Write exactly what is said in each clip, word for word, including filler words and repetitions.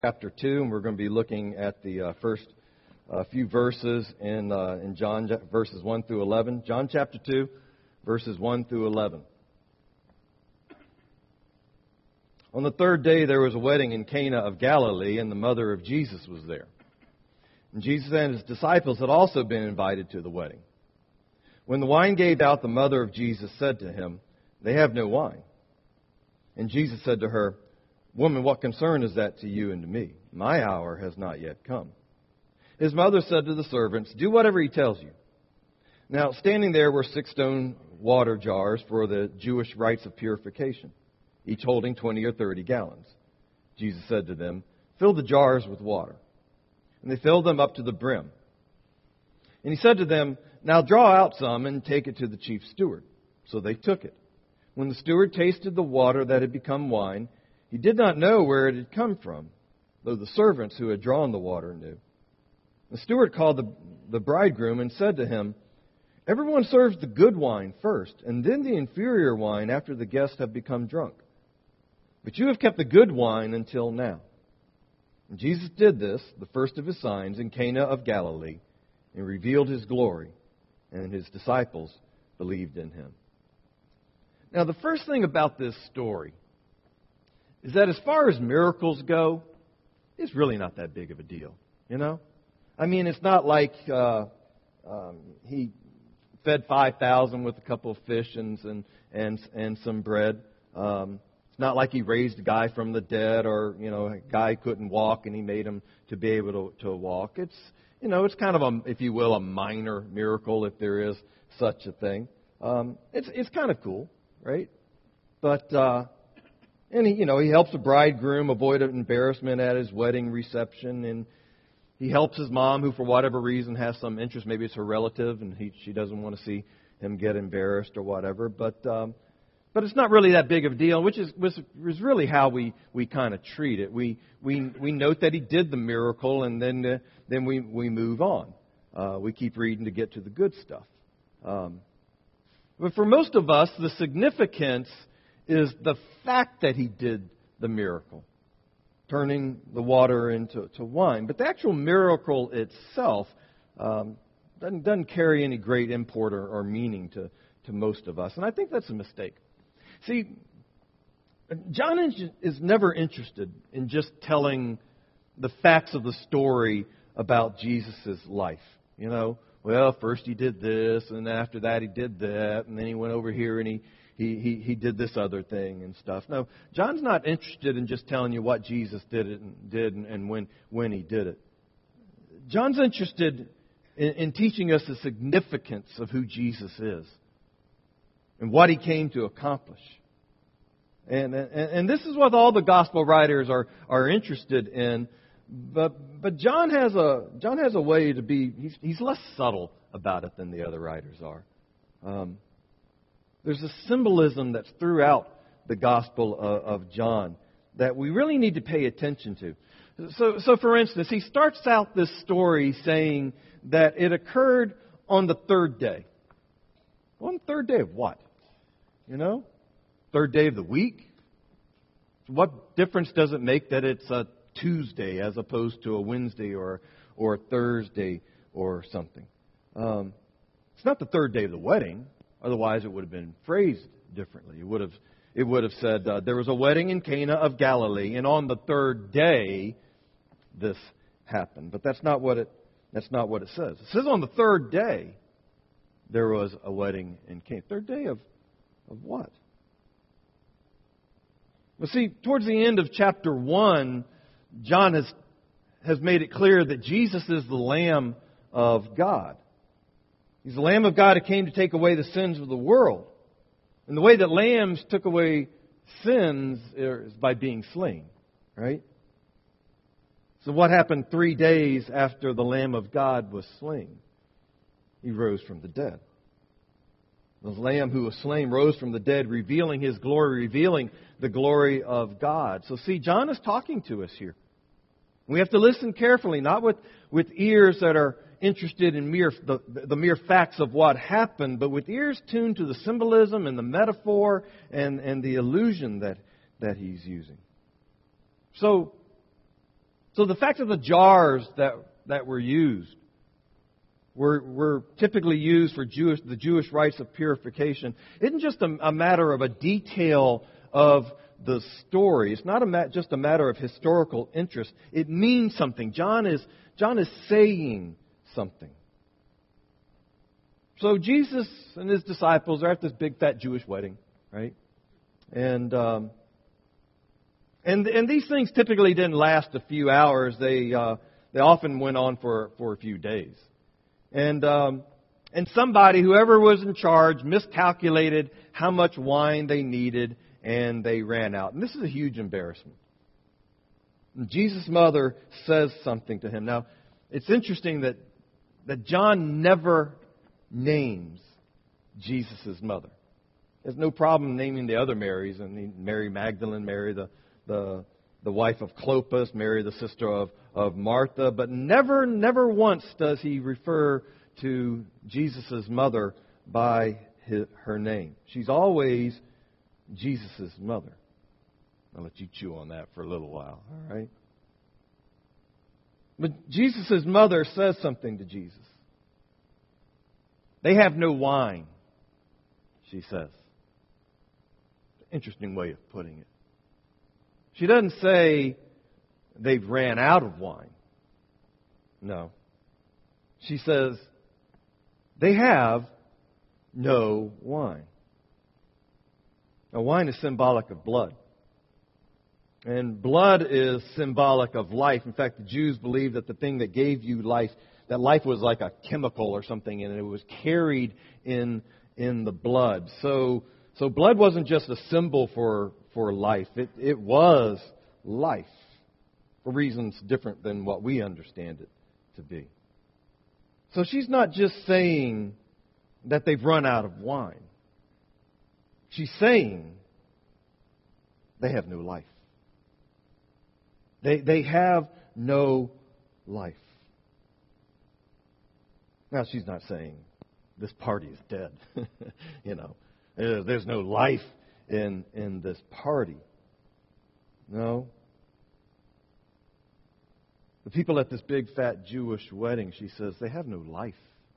Chapter two, and we're going to be looking at the uh, first uh, few verses in uh, in John, verses one through eleven. John chapter two, verses one through eleven. On the third day there was a wedding in Cana of Galilee, and the mother of Jesus was there. And Jesus and his disciples had also been invited to the wedding. When the wine gave out, the mother of Jesus said to him, "They have no wine." And Jesus said to her, "Woman, what concern is that to you and to me? My hour has not yet come." His mother said to the servants, "Do whatever he tells you." Now, standing there were six stone water jars for the Jewish rites of purification, each holding twenty or thirty gallons. Jesus said to them, "Fill the jars with water." And they filled them up to the brim. And he said to them, "Now draw out some and take it to the chief steward." So they took it. When the steward tasted the water that had become wine, he did not know where it had come from, though the servants who had drawn the water knew. The steward called the, the bridegroom and said to him, "Everyone serves the good wine first, and then the inferior wine after the guests have become drunk. But you have kept the good wine until now." And Jesus did this, the first of his signs, in Cana of Galilee, and revealed his glory, and his disciples believed in him. Now, the first thing about this story is that as far as miracles go, it's really not that big of a deal, you know? I mean, it's not like uh, um, he fed five thousand with a couple of fish and and and, and some bread. Um, it's not like he raised a guy from the dead, or, you know, a guy couldn't walk and he made him to be able to, to walk. It's, you know, it's kind of a, if you will, a minor miracle, if there is such a thing. Um, it's it's kind of cool, right? But uh, And, he, you know, he helps the bridegroom avoid embarrassment at his wedding reception. And he helps his mom, who for whatever reason has some interest. Maybe it's her relative, and he, she doesn't want to see him get embarrassed or whatever. But um, but it's not really that big of a deal, which is was, was really how we, we kind of treat it. We we we note that he did the miracle, and then uh, then we, we move on. Uh, we keep reading to get to the good stuff. Um, but for most of us, the significance is the fact that he did the miracle, turning the water into to wine. But the actual miracle itself um, doesn't, doesn't carry any great import or, or meaning to, to most of us. And I think that's a mistake. See, John is, is never interested in just telling the facts of the story about Jesus' life. You know, well, first he did this, and after that he did that, and then he went over here and he He, he he did this other thing and stuff. No, John's not interested in just telling you what Jesus did it and did and, and when when he did it. John's interested in, in teaching us the significance of who Jesus is and what he came to accomplish. And and, and this is what all the gospel writers are, are interested in. But but John has a John has a way to be he's he's less subtle about it than the other writers are. Um, There's a symbolism that's throughout the Gospel of, of John that we really need to pay attention to. So, so, for instance, he starts out this story saying that it occurred on the third day. On the third day of what? You know? Third day of the week? What difference does it make that it's a Tuesday as opposed to a Wednesday or, or a Thursday or something? Um, it's not the third day of the wedding. Otherwise, it would have been phrased differently. It would have, it would have said, uh, there was a wedding in Cana of Galilee, and on the third day, this happened. But that's not what it, that's not what it says. It says on the third day, there was a wedding in Cana. Third day of, of what? Well, see, towards the end of chapter one, John has, has made it clear that Jesus is the Lamb of God. He's the Lamb of God who came to take away the sins of the world. And the way that lambs took away sins is by being slain, right? So what happened three days after the Lamb of God was slain? He rose from the dead. The Lamb who was slain rose from the dead, revealing His glory, revealing the glory of God. So see, John is talking to us here. We have to listen carefully, not with, with ears that are interested in mere the, the mere facts of what happened, but with ears tuned to the symbolism and the metaphor and, and the illusion that, that he's using. So, So the fact that the jars that, that were used were, were typically used for Jewish, the Jewish rites of purification isn't just a, a matter of a detail of the story. It's not a ma- just a matter of historical interest. It means something. John is, John is saying something. So Jesus and his disciples are at this big fat Jewish wedding, right? And um, and and these things typically didn't last a few hours. They uh, they often went on for, for a few days. And um, and somebody, whoever was in charge, miscalculated how much wine they needed, and they ran out. And this is a huge embarrassment. And Jesus' mother says something to him. Now, it's interesting that that John never names Jesus' mother. There's no problem naming the other Marys, and Mary Magdalene, Mary the the the wife of Clopas, Mary the sister of, of Martha, but never, never once does he refer to Jesus' mother by his, her name. She's always Jesus' mother. I'll let you chew on that for a little while, all right? But Jesus' mother says something to Jesus. They have no wine, she says. Interesting way of putting it. She doesn't say they've ran out of wine. No. She says they have no wine. Now, wine is symbolic of blood. And blood is symbolic of life. In fact, the Jews believed that the thing that gave you life, that life was like a chemical or something, and it was carried in in the blood. So, so blood wasn't just a symbol for, for life. It, it was life for reasons different than what we understand it to be. So she's not just saying that they've run out of wine. She's saying they have no life. They, they have no life. Now, she's not saying this party is dead. you know, there's no life in, in this party. No. The people at this big fat Jewish wedding, she says, they have no life.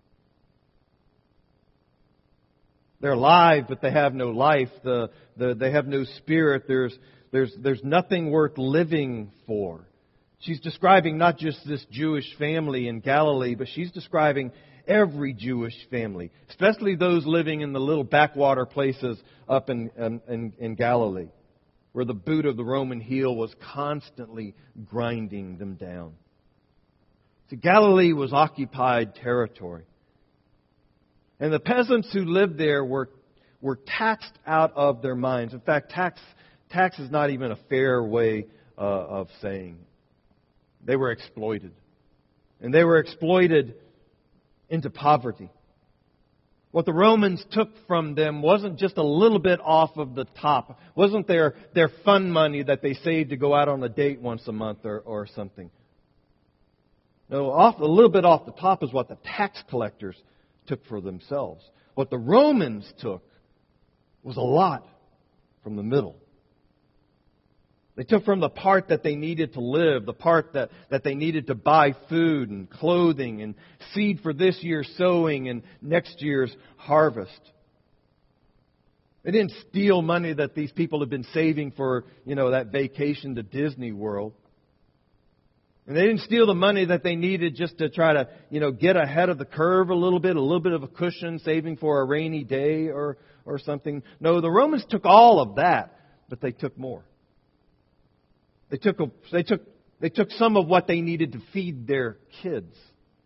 They're alive, but they have no life. The, the, they have no spirit. There's, there's, there's nothing worth living for. She's describing not just this Jewish family in Galilee, but she's describing every Jewish family, especially those living in the little backwater places up in, in, in Galilee, where the boot of the Roman heel was constantly grinding them down. See, Galilee was occupied territory. And the peasants who lived there were, were taxed out of their minds. In fact, tax, tax is not even a fair way uh, of saying it. They were exploited. And they were exploited into poverty. What the Romans took from them wasn't just a little bit off of the top. Wasn't their, their fun money that they saved to go out on a date once a month or, or something. No, off, a little bit off the top is what the tax collectors took for themselves. What the Romans took was a lot from the middle. They took from the part that they needed to live, the part that, that they needed to buy food and clothing and seed for this year's sowing and next year's harvest. They didn't steal money that these people had been saving for, you know, that vacation to Disney World. And they didn't steal the money that they needed just to try to, you know, get ahead of the curve a little bit, a little bit of a cushion, saving for a rainy day or, or something. No, the Romans took all of that, but they took more. They took, a, they took, they took some of what they needed to feed their kids.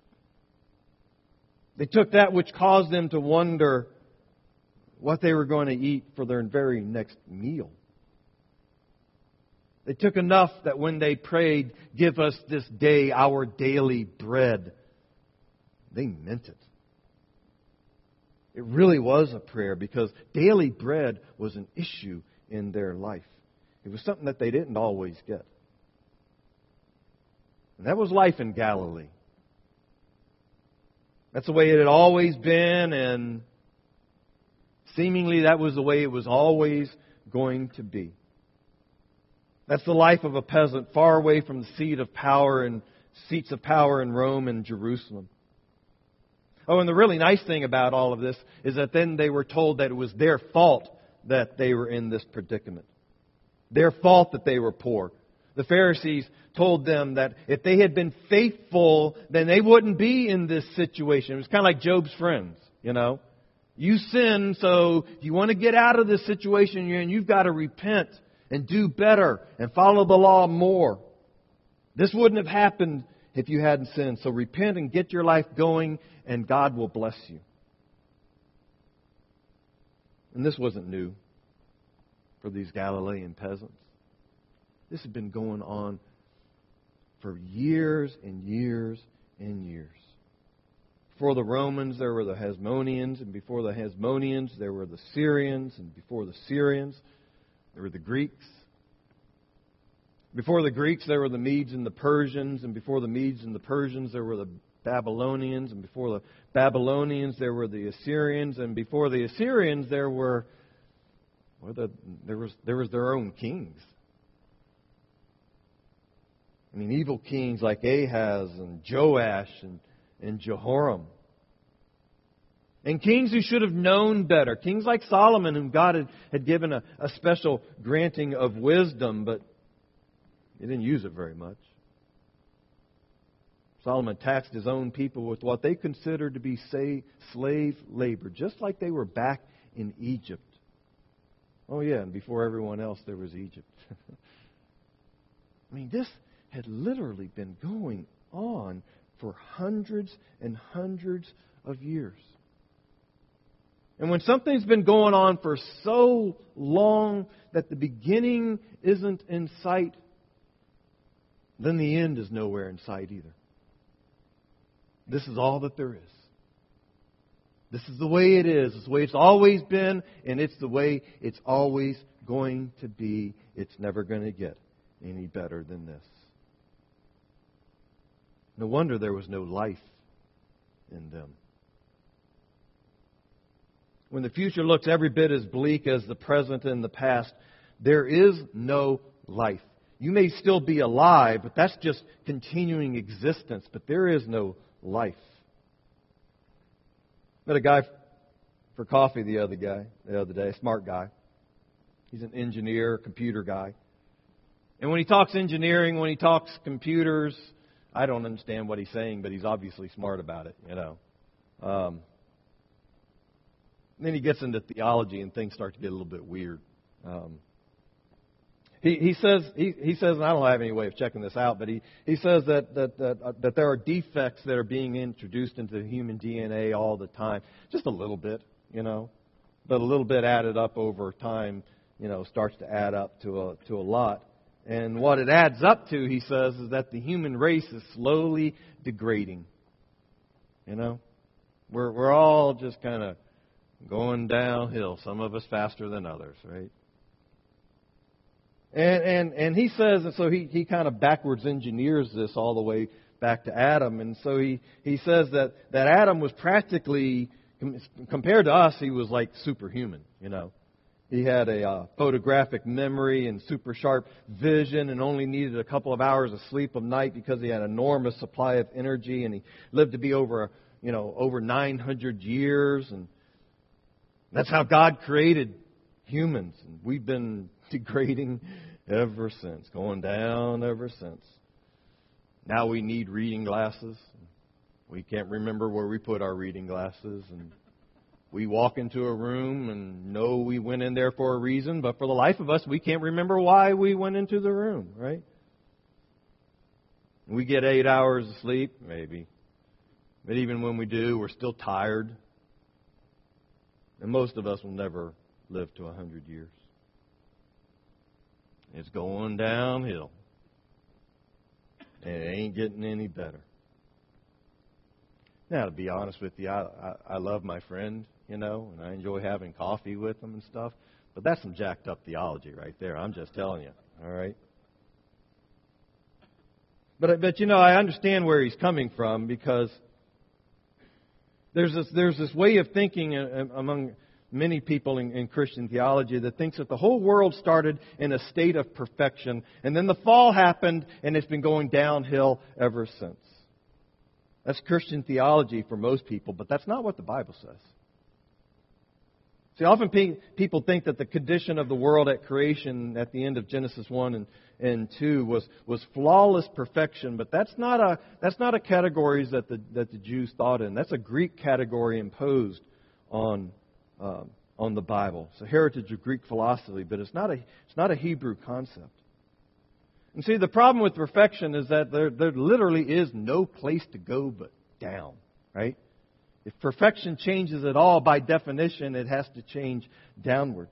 They took that which caused them to wonder what they were going to eat for their very next meal. They took enough that when they prayed, "Give us this day our daily bread," they meant it. It really was a prayer because daily bread was an issue in their life. It was something that they didn't always get. And that was life in Galilee. That's the way it had always been, and seemingly that was the way it was always going to be. That's the life of a peasant, far away from the seat of power and seats of power in Rome and Jerusalem. Oh, and the really nice thing about all of this is that then they were told that it was their fault that they were in this predicament. Their fault that they were poor. The Pharisees told them that if they had been faithful, then they wouldn't be in this situation. It was kind of like Job's friends, you know. You sin, so if you want to get out of this situation you're in, you've got to repent and do better and follow the law more. This wouldn't have happened if you hadn't sinned. So repent and get your life going, and God will bless you. And this wasn't new for these Galilean peasants. This had been going on for years and years and years. Before the Romans, there were the Hasmoneans, and before the Hasmoneans, there were the Syrians, and before the Syrians, there were the Greeks. Before the Greeks, there were the Medes and the Persians, and before the Medes and the Persians, there were the Babylonians, and before the Babylonians, there were the Assyrians, and before the Assyrians, there were well, the, there was there was their own kings. I mean, evil kings like Ahaz and Joash and, and Jehoram. And kings who should have known better. Kings like Solomon, whom God had, had given a, a special granting of wisdom, but he didn't use it very much. Solomon taxed his own people with what they considered to be say, slave labor, just like they were back in Egypt. Oh yeah, and before everyone else there was Egypt. I mean, this had literally been going on for hundreds and hundreds of years. And when something's been going on for so long that the beginning isn't in sight, then the end is nowhere in sight either. This is all that there is. This is the way it is. It's the way it's always been, and it's the way it's always going to be. It's never going to get any better than this. No wonder there was no life in them. When the future looks every bit as bleak as the present and the past, there is no life. You may still be alive, but that's just continuing existence. But there is no life. Met a guy for coffee the other guy the other day, a smart guy. He's an engineer, computer guy. And when he talks engineering, when he talks computers, I don't understand what he's saying, but he's obviously smart about it, you know. Um, then he gets into theology, and things start to get a little bit weird. Um, he, he says, he, he says, and I don't have any way of checking this out, but he, he says that that, that uh, that there are defects that are being introduced into human D N A all the time, just a little bit, you know, but a little bit added up over time, you know, starts to add up to a to a lot. And what it adds up to, he says, is that the human race is slowly degrading. You know, we're we're all just kind of going downhill. Some of us faster than others, right? And and and he says, and so he he kind of backwards engineers this all the way back to Adam, and so he he says that that Adam was practically, compared to us, he was like superhuman. You know. He had a uh, photographic memory and super sharp vision and only needed a couple of hours of sleep a night because he had an enormous supply of energy, and he lived to be over, you know, over nine hundred years. And that's how God created humans. And we've been degrading ever since, going down ever since. Now we need reading glasses. We can't remember where we put our reading glasses, and we walk into a room and know we went in there for a reason, but for the life of us, we can't remember why we went into the room, right? We get eight hours of sleep, maybe. But even when we do, we're still tired. And most of us will never live to a hundred years. It's going downhill. And it ain't getting any better. Now, to be honest with you, I, I, I love my friend, you know, and I enjoy having coffee with him and stuff. But that's some jacked up theology right there. I'm just telling you, all right? But, but you know, I understand where he's coming from, because there's this, there's this way of thinking among many people in, in Christian theology that thinks that the whole world started in a state of perfection, and then the fall happened, and it's been going downhill ever since. That's Christian theology for most people, but that's not what the Bible says. See, often pe- people think that the condition of the world at creation at the end of Genesis one and, and two was, was flawless perfection, but that's not a that's not a category that the that the Jews thought in. That's a Greek category imposed on um, on the Bible. It's a heritage of Greek philosophy, but it's not a it's not a Hebrew concept. And see, the problem with perfection is that there, there literally is no place to go but down, right? If perfection changes at all, by definition, it has to change downward.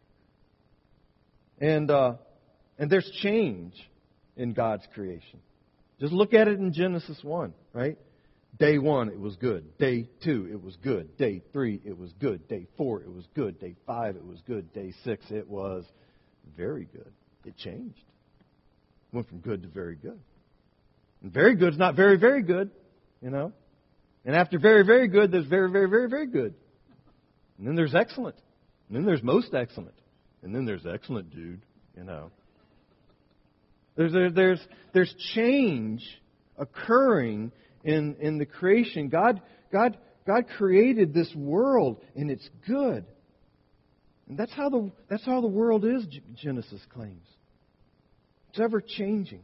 And uh, and there's change in God's creation. Just look at it in Genesis one, right? Day one, it was good. Day two, it was good. Day three, it was good. Day four, it was good. Day five, it was good. Day six, it was very good. It changed. Went from good to very good. And very good is not very, very good, you know. And after very, very good, there's very, very, very, very good. And then there's excellent. And then there's most excellent. And then there's excellent, dude, you know. There's there, there's there's change occurring in, in the creation. God God God created this world, and it's good. And that's how the that's how the world is, Genesis claims. It's ever changing.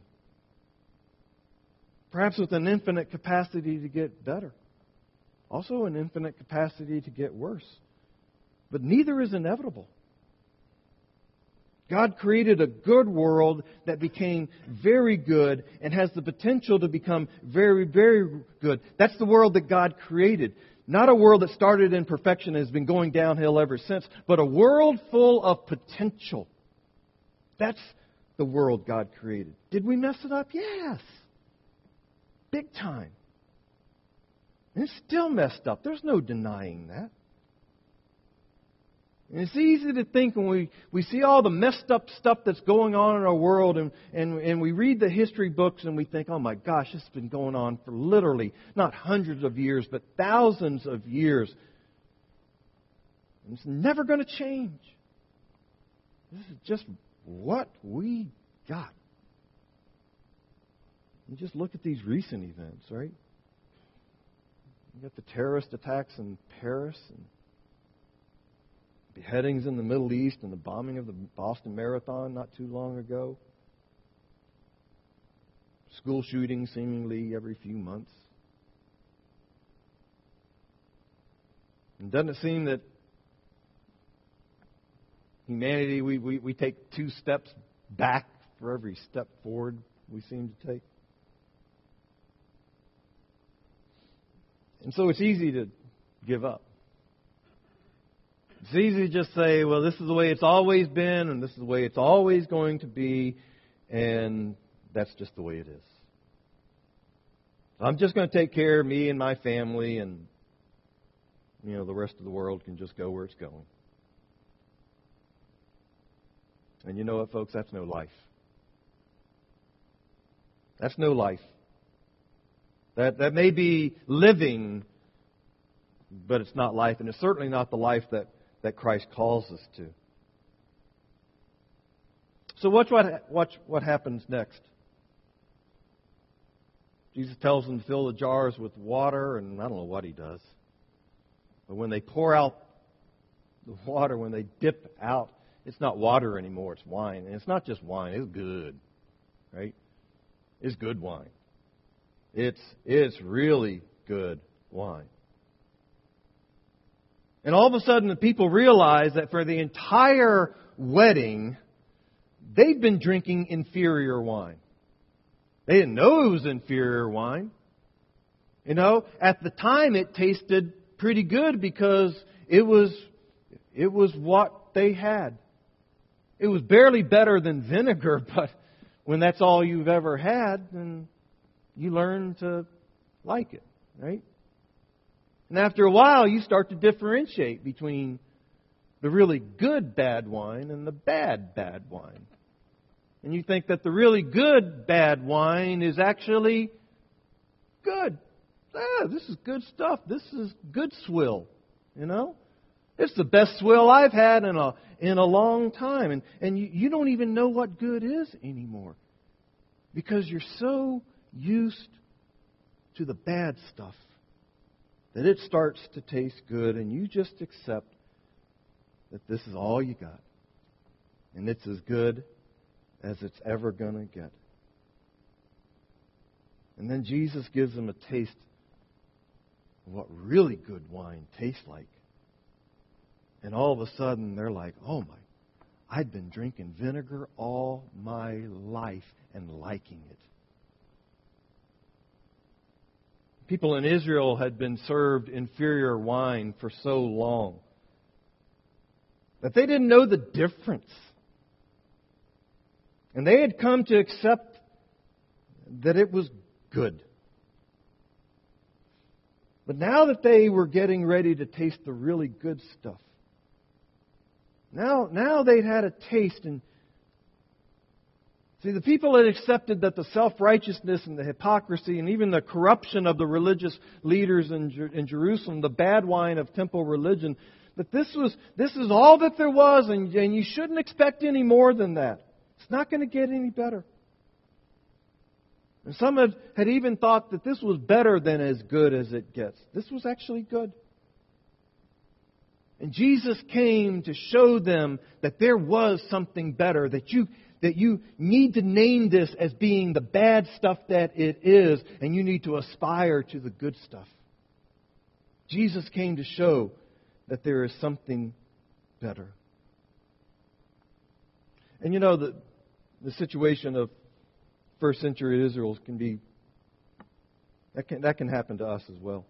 Perhaps with an infinite capacity to get better. Also an infinite capacity to get worse. But neither is inevitable. God created a good world that became very good and has the potential to become very, very good. That's the world that God created. Not a world that started in perfection and has been going downhill ever since, but a world full of potential. That's the world God created. Did we mess it up? Yes. Big time. And it's still messed up. There's no denying that. And it's easy to think when we, we see all the messed up stuff that's going on in our world and, and, and we read the history books and we think, oh my gosh, this has been going on for literally not hundreds of years, but thousands of years. And it's never going to change. This is just what we got. You just look at these recent events, right? You got the terrorist attacks in Paris and beheadings in the Middle East and the bombing of the Boston Marathon not too long ago. School shootings seemingly every few months. And doesn't it seem that humanity, we, we, we take two steps back for every step forward we seem to take? And so it's easy to give up. It's easy to just say, well, this is the way it's always been, and this is the way it's always going to be, and that's just the way it is. I'm just going to take care of me and my family, and you know, the rest of the world can just go where it's going. And you know what, folks? That's no life. That's no life. That that may be living, but it's not life, and it's certainly not the life that, that Christ calls us to. So watch what watch what happens next. Jesus tells them to fill the jars with water, and I don't know what he does. But when they pour out the water, when they dip out, it's not water anymore, it's wine. And it's not just wine, it's good. Right? It's good wine. It's it's really good wine. And all of a sudden the people realize that for the entire wedding, they'd been drinking inferior wine. They didn't know it was inferior wine. You know, at the time it tasted pretty good because it was it was what they had. It was barely better than vinegar, but when that's all you've ever had, then you learn to like it, right? And after a while, you start to differentiate between the really good bad wine and the bad bad wine. And you think that the really good bad wine is actually good. Ah, this is good stuff. This is good swill, you know? It's the best swill I've had in a in a long time. And, and you, you don't even know what good is anymore. Because you're so used to the bad stuff that it starts to taste good, and you just accept that this is all you got. And it's as good as it's ever going to get. And then Jesus gives them a taste of what really good wine tastes like. And all of a sudden, they're like, oh my, I'd been drinking vinegar all my life and liking it. People in Israel had been served inferior wine for so long that they didn't know the difference. And they had come to accept that it was good. But now that they were getting ready to taste the really good stuff, now, now they'd had a taste. And see, the people had accepted that the self-righteousness and the hypocrisy and even the corruption of the religious leaders in, Jer- in Jerusalem, the bad wine of temple religion, that this was this is all that there was, and, and you shouldn't expect any more than that. It's not going to get any better. And some had, had even thought that this was better than as good as it gets. This was actually good. And Jesus came to show them that there was something better, that you that you need to name this as being the bad stuff that it is, and you need to aspire to the good stuff. Jesus came to show that there is something better. And you know, the, the situation of first century Israel can be, that can, that can happen to us as well.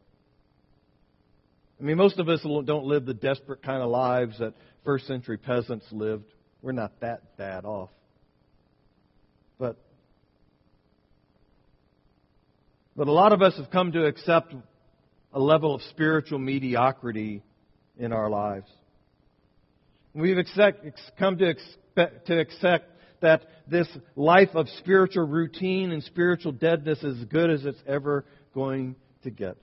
I mean, most of us don't live the desperate kind of lives that first century peasants lived. We're not that bad off. But, but a lot of us have come to accept a level of spiritual mediocrity in our lives. We've accept, come to expect, to accept that this life of spiritual routine and spiritual deadness is as good as it's ever going to get.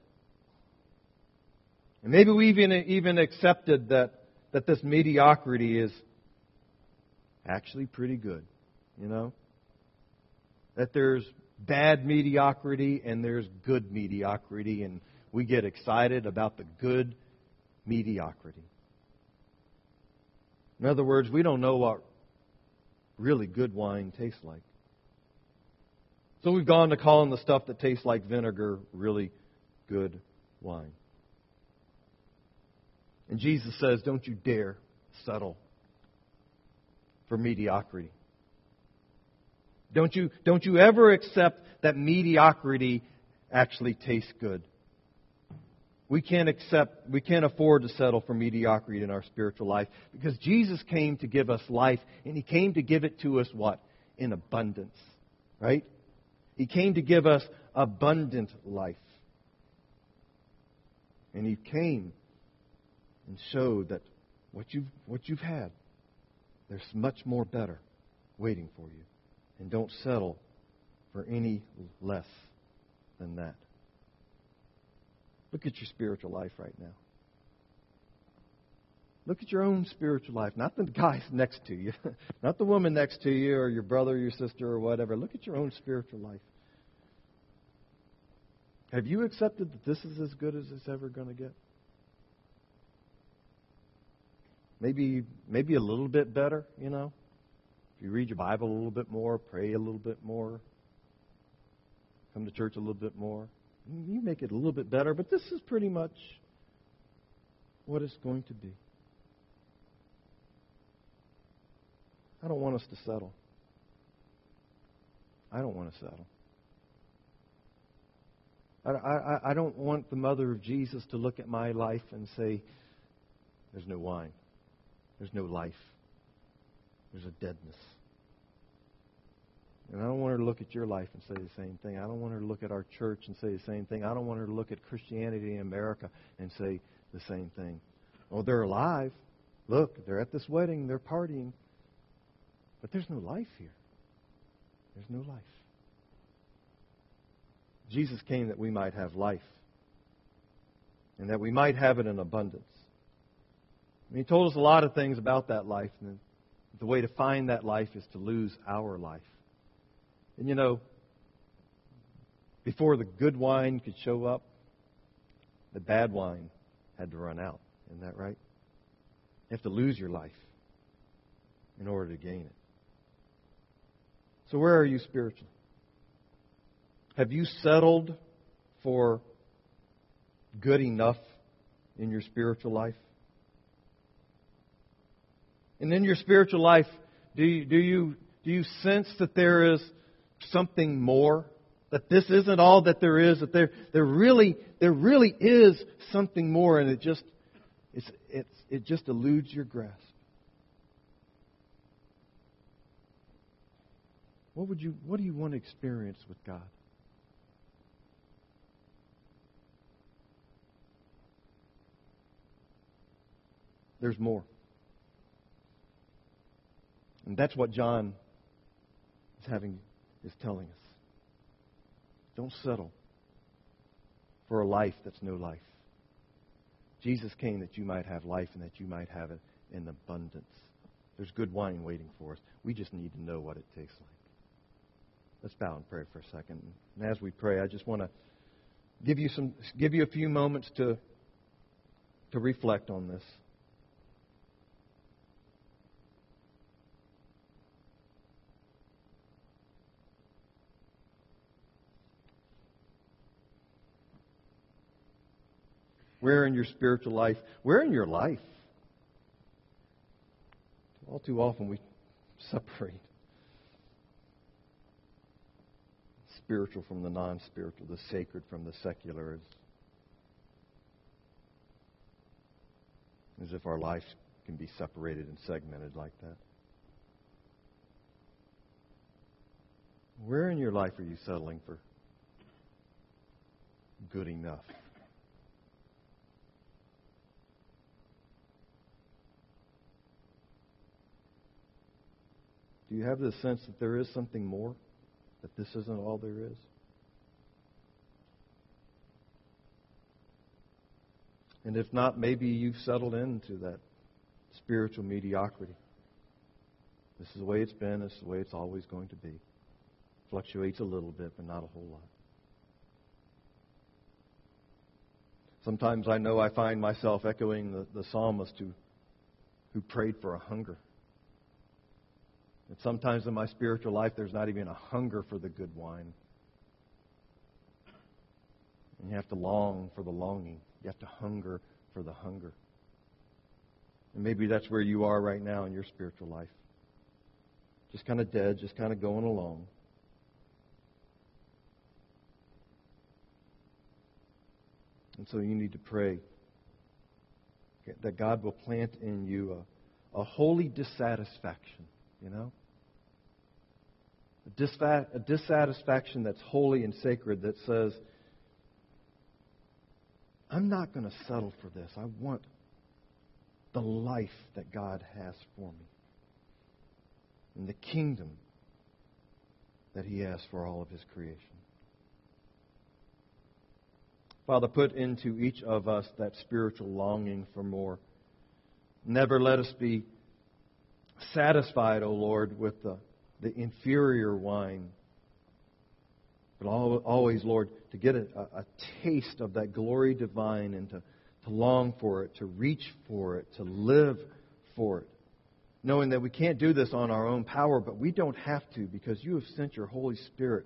And maybe we've even, even accepted that, that this mediocrity is actually pretty good, you know? That there's bad mediocrity and there's good mediocrity, and we get excited about the good mediocrity. In other words, we don't know what really good wine tastes like. So we've gone to calling the stuff that tastes like vinegar really good wine. And Jesus says, don't you dare settle for mediocrity. Don't you, don't you ever accept that mediocrity actually tastes good. We can't accept, we can't afford to settle for mediocrity in our spiritual life, because Jesus came to give us life, and He came to give it to us what? In abundance. Right? He came to give us abundant life. And He came and showed that what you've, what you've had, there's much more better waiting for you. And don't settle for any less than that. Look at your spiritual life right now. Look at your own spiritual life, not the guy next to you, not the woman next to you, or your brother or your sister or whatever. Look at your own spiritual life. Have you accepted that this is as good as it's ever going to get? Maybe, maybe a little bit better, you know. If you read your Bible a little bit more, pray a little bit more, come to church a little bit more. You make it a little bit better, but this is pretty much what it's going to be. I don't want us to settle. I don't want to settle. I, I, I don't want the mother of Jesus to look at my life and say, there's no wine. There's no life. There's a deadness. And I don't want her to look at your life and say the same thing. I don't want her to look at our church and say the same thing. I don't want her to look at Christianity in America and say the same thing. Oh, they're alive. Look, they're at this wedding. They're partying. But there's no life here. There's no life. Jesus came that we might have life. And that we might have it in abundance. And He told us a lot of things about that life. And the way to find that life is to lose our life. And you know, before the good wine could show up, the bad wine had to run out. Isn't that right? You have to lose your life in order to gain it. So where are you spiritually? Have you settled for good enough in your spiritual life? And in your spiritual life, do you, do you, do you sense that there is something more? That this isn't all that there is, that there, there really, there really is something more, and it just, it's, it's, it just eludes your grasp. What would you, what do you want to experience with God? There's more. And that's what John is having, is telling us. Don't settle for a life that's no life. Jesus came that you might have life and that you might have it in abundance. There's good wine waiting for us. We just need to know what it tastes like. Let's bow and pray for a second. And as we pray, I just want to give you some, give you a few moments to, to reflect on this. Where in your spiritual life? Where in your life? All too often we separate spiritual from the non-spiritual, the sacred from the secular, as, as if our lives can be separated and segmented like that. Where in your life are you settling for good enough? Do you have the sense that there is something more? That this isn't all there is? And if not, maybe you've settled into that spiritual mediocrity. This is the way it's been. This is the way it's always going to be. Fluctuates a little bit, but not a whole lot. Sometimes I know I find myself echoing the, the psalmist who, who prayed for a hunger. And sometimes in my spiritual life, there's not even a hunger for the good wine. And you have to long for the longing. You have to hunger for the hunger. And maybe that's where you are right now in your spiritual life. Just kind of dead, just kind of going along. And so you need to pray that God will plant in you a, a holy dissatisfaction, you know? A, disfa- a dissatisfaction that's holy and sacred that says, I'm not going to settle for this. I want the life that God has for me and the kingdom that He has for all of His creation. Father, put into each of us that spiritual longing for more. Never let us be satisfied, O Lord, with the the inferior wine. But always, Lord, to get a, a taste of that glory divine and to, to long for it, to reach for it, to live for it. Knowing that we can't do this on our own power, but we don't have to because you have sent your Holy Spirit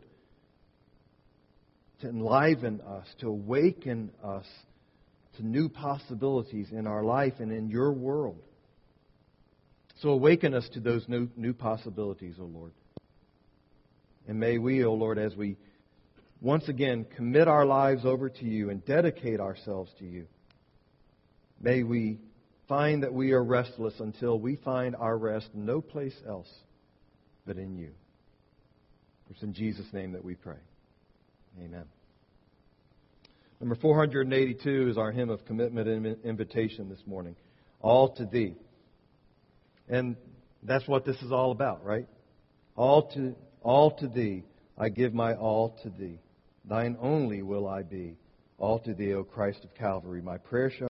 to enliven us, to awaken us to new possibilities in our life and in your world. So awaken us to those new, new possibilities, O Lord. And may we, O Lord, as we once again commit our lives over to you and dedicate ourselves to you, may we find that we are restless until we find our rest no place else but in you. It's in Jesus' name that we pray. Amen. Number four hundred eighty-two is our hymn of commitment and invitation this morning. All to Thee. And that's what this is all about, right? All to all to Thee, I give my all to Thee. Thine only will I be. All to Thee, O Christ of Calvary. My prayer shall